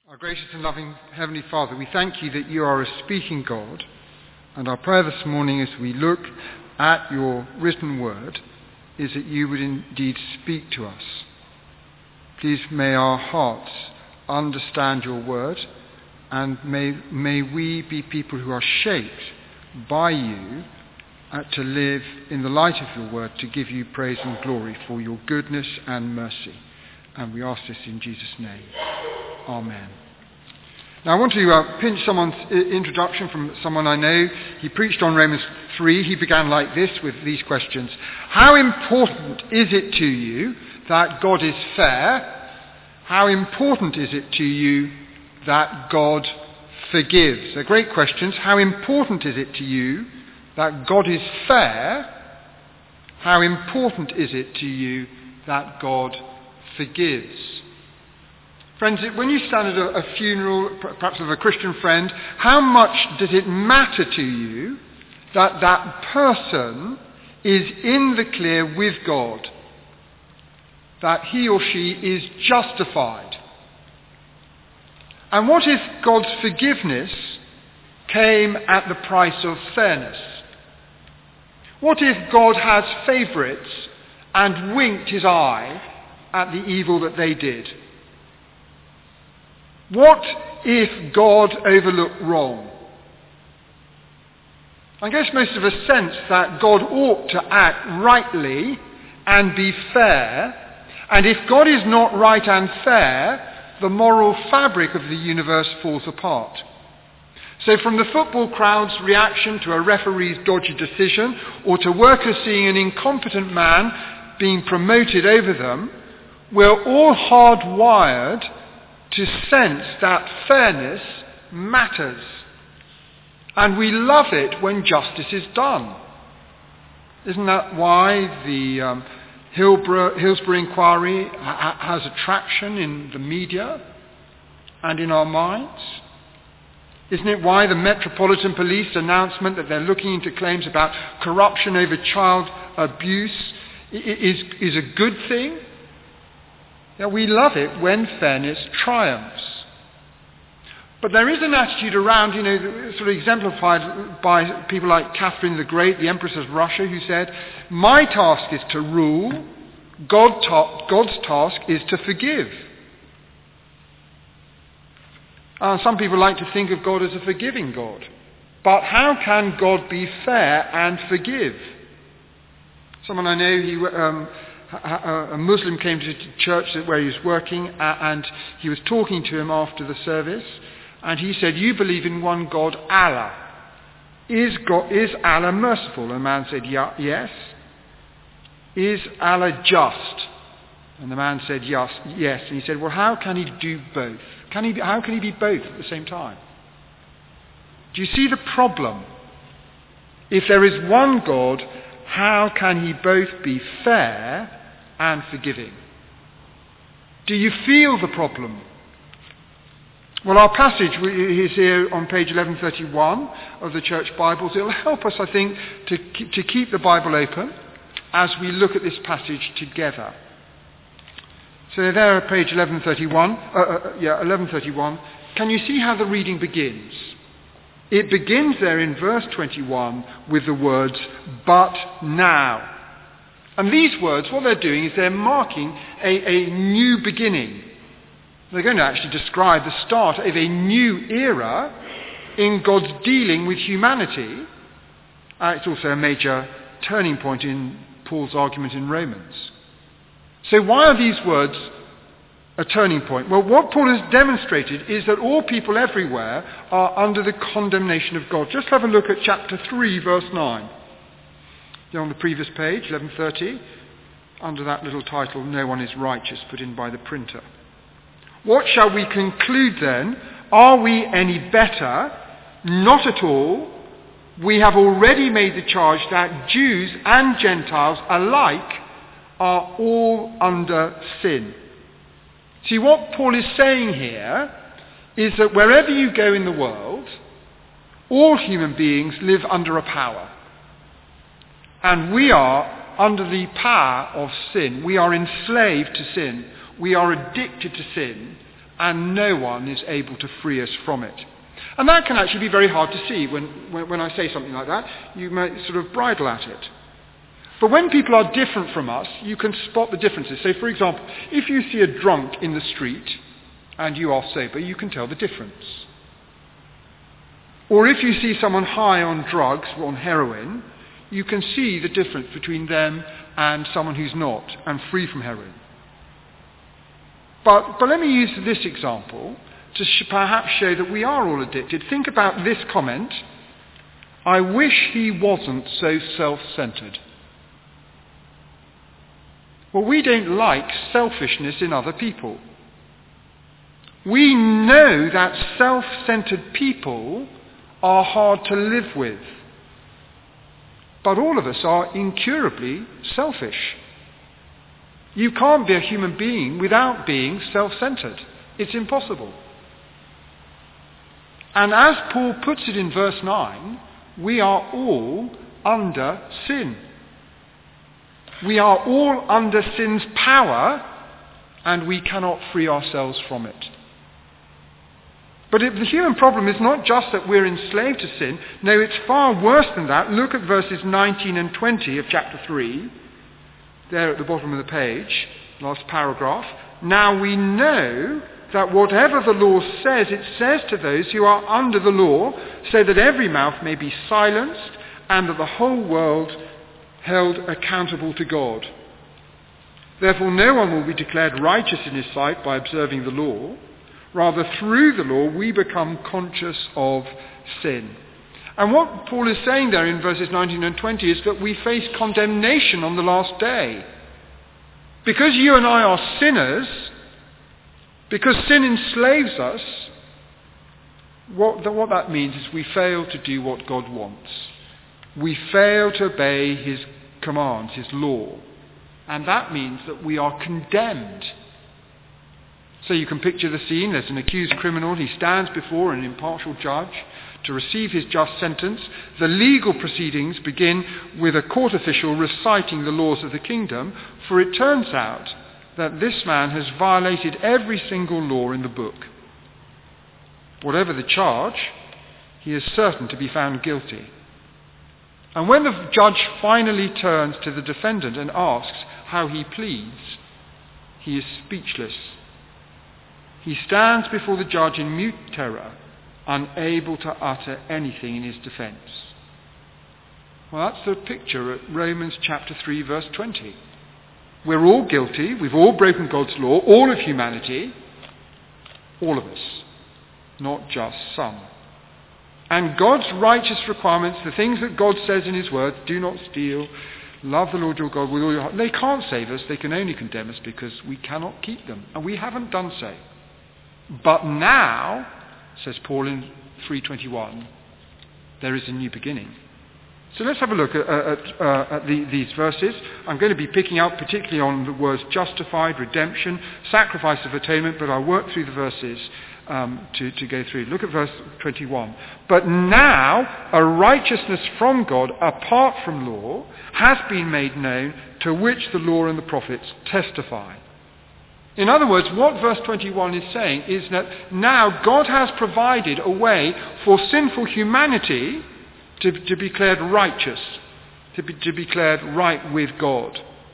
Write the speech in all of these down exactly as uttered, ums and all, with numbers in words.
Our gracious and loving Heavenly Father, we thank you that you are a speaking God, and our prayer this morning as we look at your written word is that you would indeed speak to us. Please may our hearts understand your word, and may, may we be people who are shaped by you uh, to live in the light of your word, to give you praise and glory for your goodness and mercy. And we ask this in Jesus' name. Amen. Now I want to uh, pinch someone's uh, introduction from someone I know. He preached on Romans three. He began like this with these questions. How important is it to you that God is fair? How important is it to you that God forgives? They're great questions. How important is it to you that God is fair? How important is it to you that God forgives? Friends, when you stand at a, a funeral, perhaps of a Christian friend, how much does it matter to you that that person is in the clear with God? That he or she is justified? And what if God's forgiveness came at the price of fairness? What if God has favourites and winked his eye at the evil that they did? What if God overlooked wrong? I guess most of us sense that God ought to act rightly and be fair, and if God is not right and fair, the moral fabric of the universe falls apart. So from the football crowd's reaction to a referee's dodgy decision, or to workers seeing an incompetent man being promoted over them, we're all hardwired to sense that fairness matters. And we love it when justice is done. Isn't that why the um, Hillsborough, Hillsborough Inquiry ha- has attraction in the media and in our minds? Isn't it why the Metropolitan Police announcement that they're looking into claims about corruption over child abuse is, is a good thing? Yeah, we love it when fairness triumphs. But there is an attitude around, you know, sort of exemplified by people like Catherine the Great, the Empress of Russia, who said, my task is to rule, God ta- God's task is to forgive. Uh, some people like to think of God as a forgiving God. But how can God be fair and forgive? Someone I know, he... Um, a Muslim came to church where he was working, and he was talking to him after the service, and he said, you believe in one God, Allah. Is God, is Allah merciful? And the man said, yeah, yes. Is Allah just? And the man said, yes, yes. And he said, well, how can he do both? Can he be, how can he be both at the same time? Do you see the problem? If there is one God, how can he both be fair and forgiving? Do you feel the problem? Well, our passage is here on page eleven thirty-one of the Church Bibles. It will help us, I think, to, to keep the Bible open as we look at this passage together. So there at page eleven thirty-one, uh, uh, yeah, eleven thirty-one, can you see how the reading begins? It begins there in verse twenty-one with the words, but now. And these words, what they're doing is they're marking a, a new beginning. They're going to actually describe the start of a new era in God's dealing with humanity. Uh, it's also a major turning point in Paul's argument in Romans. So why are these words a turning point? Well, what Paul has demonstrated is that all people everywhere are under the condemnation of God. Just have a look at chapter three, verse nine. On the previous page, eleven thirty, under that little title, No One is Righteous, put in by the printer. What shall we conclude then? Are we any better? Not at all. We have already made the charge that Jews and Gentiles alike are all under sin. See, what Paul is saying here is that wherever you go in the world, all human beings live under a power. And we are under the power of sin. We are enslaved to sin. We are addicted to sin. and no one is able to free us from it. And that can actually be very hard to see. When, when, when I say something like that, you might sort of bridle at it. But when people are different from us, you can spot the differences. So, for example, if you see a drunk in the street and you are sober, you can tell the difference. Or if you see someone high on drugs, or on heroin, you can see the difference between them and someone who's not, and free from heroin. But, but let me use this example to sh- perhaps show that we are all addicted. Think about this comment: I wish he wasn't so self-centered. Well, we don't like selfishness in other people. We know that self-centered people are hard to live with. But all of us are incurably selfish. You can't be a human being without being self-centered. It's impossible. And as Paul puts it in verse nine, we are all under sin. We are all under sin's power, and we cannot free ourselves from it. But it, the human problem is not just that we're enslaved to sin. No, it's far worse than that. Look at verses nineteen and twenty of chapter three, there at the bottom of the page, last paragraph. Now we know that whatever the law says, it says to those who are under the law, so that every mouth may be silenced, and that the whole world held accountable to God. Therefore no one will be declared righteous in his sight by observing the law. Rather, through the law we become conscious of sin. And what Paul is saying there in verses nineteen and twenty is that we face condemnation on the last day. Because you and I are sinners, because sin enslaves us, what, the, what that means is we fail to do what God wants. We fail to obey his commands, his law. And that means that we are condemned. So you can picture the scene. There's an accused criminal. He stands before an impartial judge to receive his just sentence. The legal proceedings begin with a court official reciting the laws of the kingdom, for it turns out that this man has violated every single law in the book. Whatever the charge, he is certain to be found guilty. And when the judge finally turns to the defendant and asks how he pleads, he is speechless. He stands before the judge in mute terror, unable to utter anything in his defense. Well, that's the picture at Romans chapter three, verse twenty. We're all guilty. We've all broken God's law, all of humanity, all of us, not just some. And God's righteous requirements, the things that God says in his word, do not steal, love the Lord your God with all your heart, they can't save us. They can only condemn us because we cannot keep them. And we haven't done so. But now, says Paul in three twenty-one, there is a new beginning. So let's have a look at, at, uh, at the, these verses. I'm going to be picking up particularly on the words justified, redemption, sacrifice of atonement, but I'll work through the verses um, to, to go through. Look at verse twenty-one. But now a righteousness from God apart from law has been made known, to which the law and the prophets testify. In other words, what verse twenty-one is saying is that now God has provided a way for sinful humanity to, to be declared righteous, to be, to be declared right with God.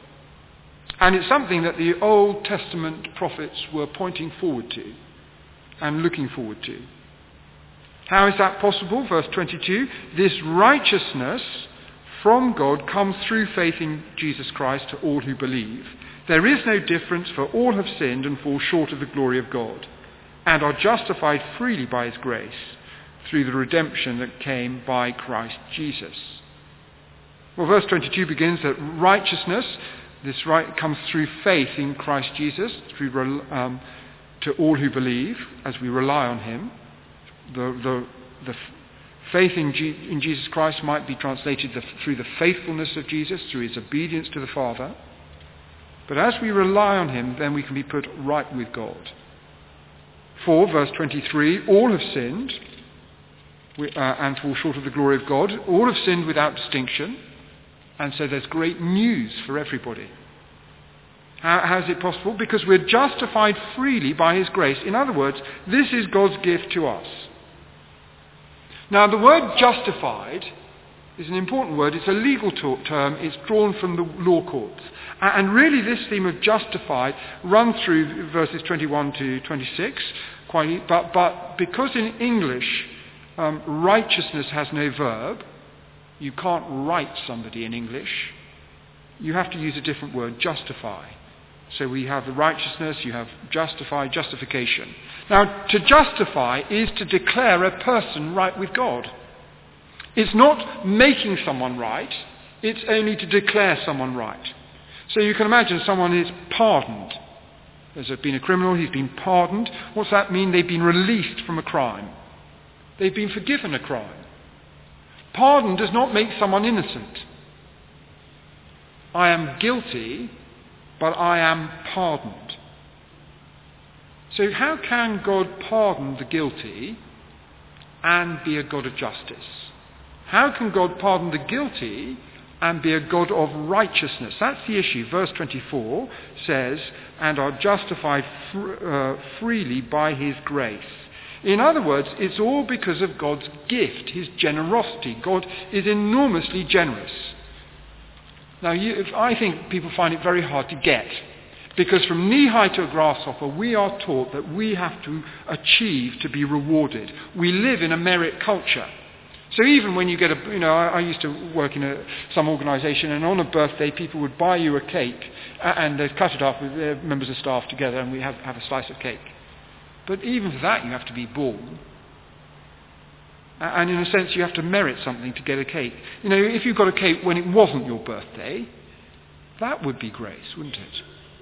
And it's something that the Old Testament prophets were pointing forward to and looking forward to. How is that possible? Verse twenty-two, this righteousness from God comes through faith in Jesus Christ to all who believe. There is no difference, for all have sinned and fall short of the glory of God, and are justified freely by his grace through the redemption that came by Christ Jesus. Well, verse twenty-two begins that righteousness, this right comes through faith in Christ Jesus, through um, to all who believe, as we rely on him. The, the, the faith in, G, in Jesus Christ might be translated the, through the faithfulness of Jesus, through his obedience to the Father. But as we rely on him, then we can be put right with God. For, verse twenty-three, all have sinned uh, and fall short of the glory of God. All have sinned without distinction. And so there's great news for everybody. How, how is it possible? Because we're justified freely by his grace. In other words, this is God's gift to us. Now, the word justified is an important word. It's a legal term. It's drawn from the law courts. And really this theme of justified runs through verses twenty-one to twenty-six. Quite, but, but because in English um, righteousness has no verb, you can't right somebody in English. You have to use a different word, justify. So we have the righteousness, you have justify, justification. Now, to justify is to declare a person right with God. It's not making someone right, it's only to declare someone right. So you can imagine someone is pardoned. There's been a criminal, he's been pardoned. What's that mean? They've been released from a crime. They've been forgiven a crime. Pardon does not make someone innocent. I am guilty, but I am pardoned. So how can God pardon the guilty and be a God of justice? How can God pardon the guilty and be a God of righteousness? That's the issue. Verse twenty-four says, and are justified fr- uh, freely by his grace. In other words, it's all because of God's gift, his generosity. God is enormously generous. Now, you, if I think people find it very hard to get, because from knee-high to a grasshopper, we are taught that we have to achieve to be rewarded. We live in a merit culture. So even when you get a, you know, I, I used to work in a, some organisation, and on a birthday, people would buy you a cake, and they'd cut it up with their members of staff together, and we have, have a slice of cake. But even for that, you have to be born. And in a sense, you have to merit something to get a cake. You know, if you got a cake when it wasn't your birthday, that would be grace, wouldn't it?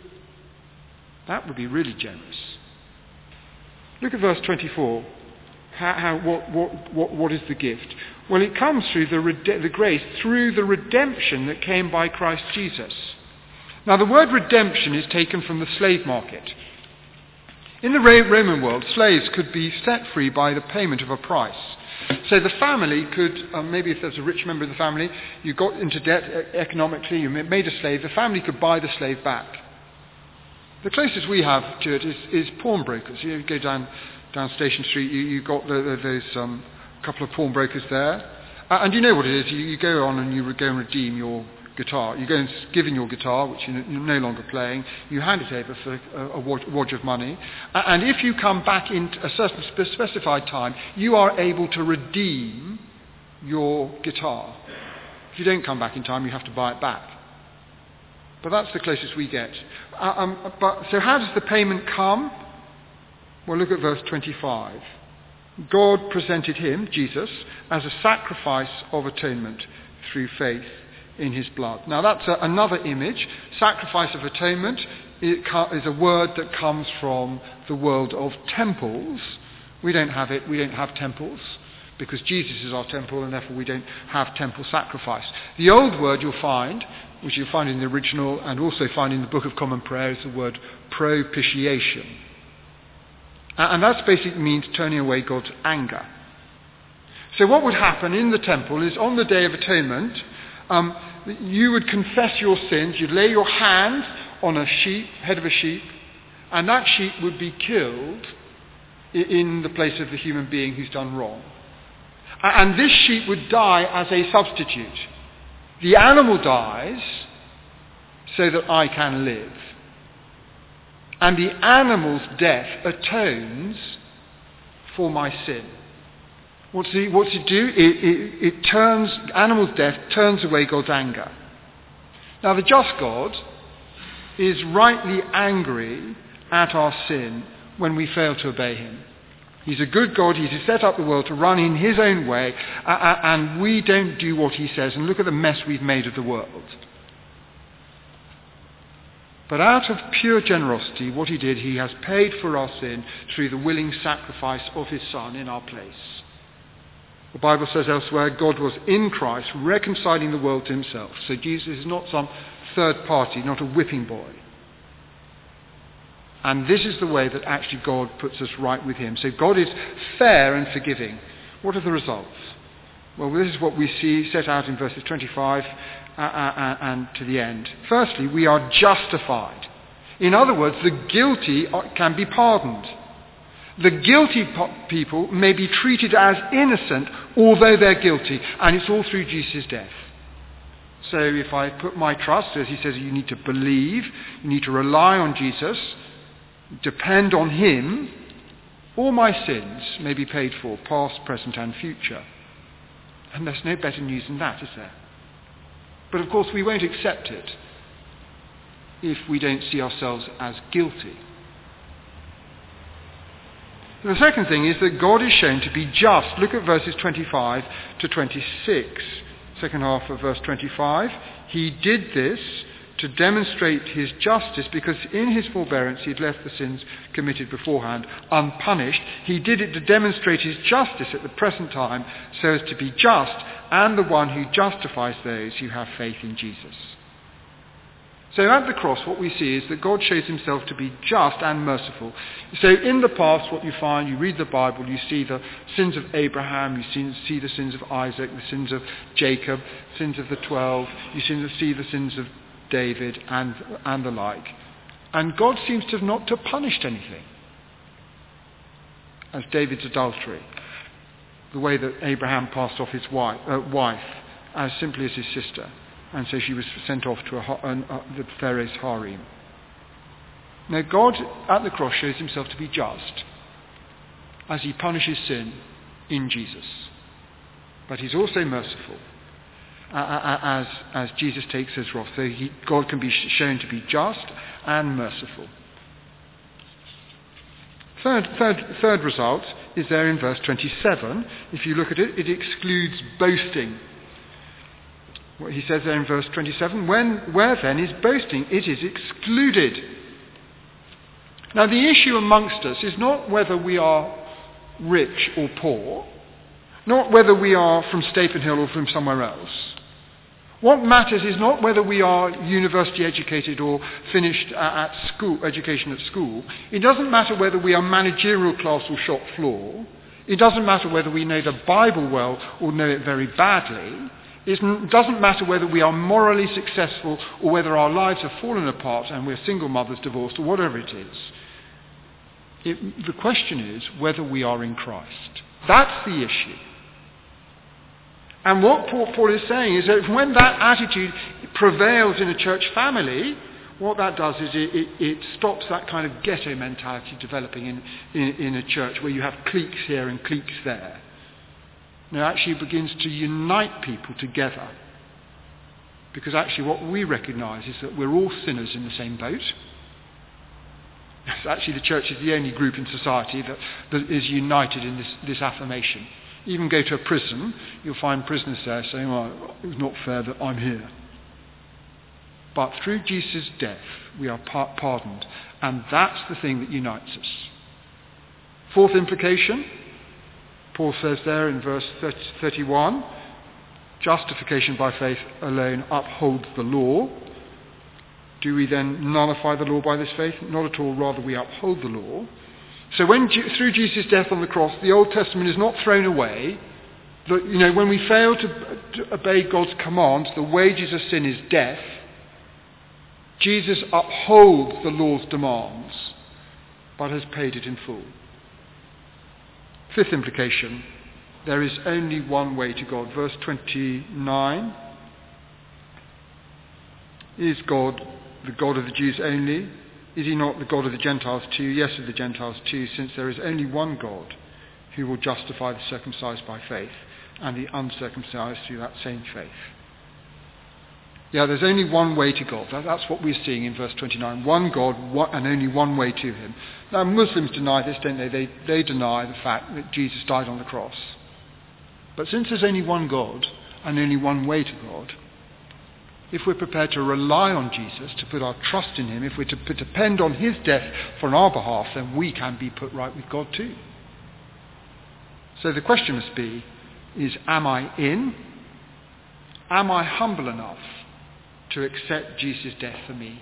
That would be really generous. Look at verse twenty-four. How, how, what, what, what, what is the gift? Well, it comes through the, rede- the grace, through the redemption that came by Christ Jesus. Now, the word redemption is taken from the slave market. In the Roman world, slaves could be set free by the payment of a price. So the family could, um, maybe if there's a rich member of the family, you got into debt economically, you made a slave, the family could buy the slave back. The closest we have to it is, is pawnbrokers. You go down down Station Street, you, you've got the, the, those um, couple of pawnbrokers there. Uh, and you know what it is, you, you go on and you go and redeem your guitar. You go and give in your guitar, which you're no longer playing, you hand it over for a, a wad of money, and if you come back in a certain specified time, you are able to redeem your guitar. If you don't come back in time, you have to buy it back. But that's the closest we get. Uh, um, but so how does the payment come? Well, look at verse twenty-five. God presented him, Jesus, as a sacrifice of atonement through faith in his blood. Now that's a, another image. Sacrifice of atonement it co- is a word that comes from the world of temples. We don't have it. We don't have temples because Jesus is our temple, and therefore we don't have temple sacrifice. The old word you'll find, which you'll find in the original and also find in the Book of Common Prayer, is the word propitiation. And that basically means turning away God's anger. So what would happen in the temple is on the Day of Atonement, um, you would confess your sins, you'd lay your hand on a sheep, head of a sheep, and that sheep would be killed in the place of the human being who's done wrong. And this sheep would die as a substitute. The animal dies so that I can live. And the animal's death atones for my sin. What's it, what's it do? It, it, it turns, animal's death turns away God's anger. Now the just God is rightly angry at our sin when we fail to obey him. He's a good God. He's set up the world to run in his own way, uh, uh, and we don't do what he says. And look at the mess we've made of the world. But out of pure generosity, what he did, he has paid for our sin through the willing sacrifice of his Son in our place. The Bible says elsewhere, God was in Christ reconciling the world to himself. So Jesus is not some third party, not a whipping boy. And this is the way that actually God puts us right with him. So God is fair and forgiving. What are the results? Well, this is what we see set out in verses twenty-five uh, uh, and to the end. Firstly, we are justified. In other words, the guilty can be pardoned. The guilty people may be treated as innocent, although they're guilty, and it's all through Jesus' death. So if I put my trust, as he says, you need to believe, you need to rely on Jesus, depend on him, all my sins may be paid for, past, present, and future. And there's no better news than that, is there? But of course we won't accept it if we don't see ourselves as guilty. The second thing is that God is shown to be just. Look at verses twenty-five to twenty-six. Second half of verse twenty-five. He did this to demonstrate his justice, because in his forbearance he had left the sins committed beforehand unpunished. He did it to demonstrate his justice at the present time, so as to be just and the one who justifies those who have faith in Jesus. So at the cross what we see is that God shows himself to be just and merciful. So in the past what you find, you read the Bible, you see the sins of Abraham, you see, see the sins of Isaac, the sins of Jacob, sins of the twelve, you see the sins of David and, and the like. And God seems to have not to punished anything. As David's adultery, the way that Abraham passed off his wife, uh, wife as simply as his sister. And so she was sent off to a, an, uh, the Pharaoh's harem. Now God at the cross shows himself to be just as he punishes sin in Jesus. But he's also merciful uh, as, as Jesus takes his wrath. So he, God can be shown to be just and merciful. Third, third, third result is there in verse twenty-seven. If you look at it, it excludes boasting. What he says there in verse twenty-seven, when, where then is boasting? It is excluded. Now the issue amongst us is not whether we are rich or poor, not whether we are from Stapenhill or from somewhere else. What matters is not whether we are university educated or finished at school, education at school. It doesn't matter whether we are managerial class or shop floor. It doesn't matter whether we know the Bible well or know it very badly. It doesn't matter whether we are morally successful or whether our lives have fallen apart and we're single mothers, divorced, or whatever it is. It, the question is whether we are in Christ. That's the issue. And what Paul is saying is that when that attitude prevails in a church family, what that does is it, it, it stops that kind of ghetto mentality developing in, in, in a church where you have cliques here and cliques there. Now, actually begins to unite people together. Because actually what we recognise is that we're all sinners in the same boat. So actually the church is the only group in society that, that is united in this, this affirmation. Even go to a prison, you'll find prisoners there saying, well, it was not fair that I'm here. But through Jesus' death, we are pardoned. And that's the thing that unites us. Fourth implication, Paul says there in verse thirty-one, justification by faith alone upholds the law. Do we then nullify the law by this faith? Not at all, rather we uphold the law. So when through Jesus' death on the cross, the Old Testament is not thrown away. That, you know, when we fail to, to obey God's commands, the wages of sin is death. Jesus upholds the law's demands, but has paid it in full. Fifth implication, there is only one way to God. Verse twenty-nine, is God the God of the Jews only? Is he not the God of the Gentiles too? Yes, of the Gentiles too, since there is only one God who will justify the circumcised by faith and the uncircumcised through that same faith. Yeah, there's only one way to God. That's what we're seeing in verse twenty-nine. One God and only one way to him. Now Muslims deny this, don't they? They, they deny the fact that Jesus died on the cross. But since there's only one God and only one way to God, if we're prepared to rely on Jesus, to put our trust in him, if we're to depend on his death on our behalf, then we can be put right with God too. So the question must be, is am I in? Am I humble enough to accept Jesus' death for me?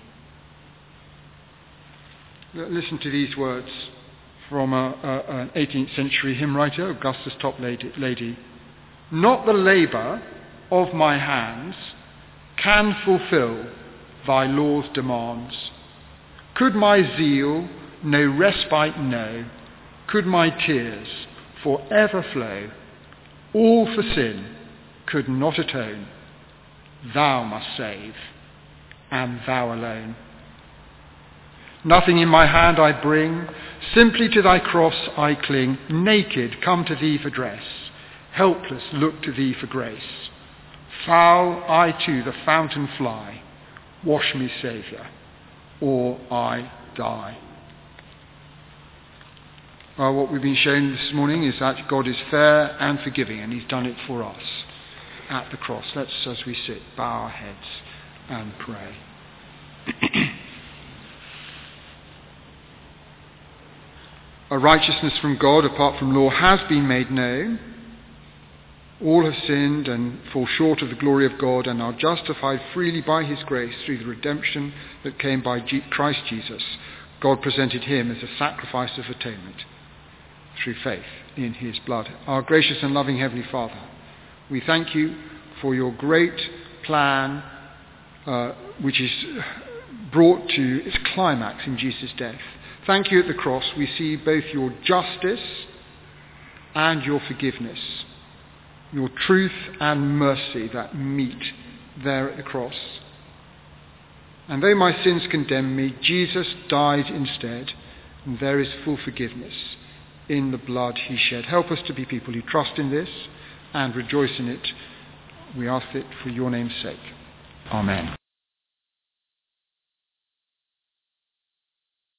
Listen to these words from a, a, an eighteenth century hymn writer, Augustus Toplady. Not the labour of my hands can fulfil thy law's demands. Could my zeal no respite know? Could my tears forever flow? All for sin could not atone. Thou must save, and thou alone. Nothing in my hand I bring, simply to thy cross I cling. Naked come to thee for dress, helpless look to thee for grace. Foul I to the fountain fly, wash me, Saviour, or I die. Well, what we've been shown this morning is that God is fair and forgiving, and he's done it for us at the cross. Let's, as we sit, bow our heads and pray. A righteousness from God apart from law has been made known. All have sinned and fall short of the glory of God and are justified freely by his grace through the redemption that came by Christ Jesus. God presented him as a sacrifice of atonement through faith in his blood. Our gracious and loving Heavenly Father, we thank you for your great plan, uh, which is brought to its climax in Jesus' death. Thank you at the cross. We see both your justice and your forgiveness, your truth and mercy that meet there at the cross. And though my sins condemn me, Jesus died instead, and there is full forgiveness in the blood he shed. Help us to be people who trust in this and rejoice in it. We ask it for your name's sake. Amen.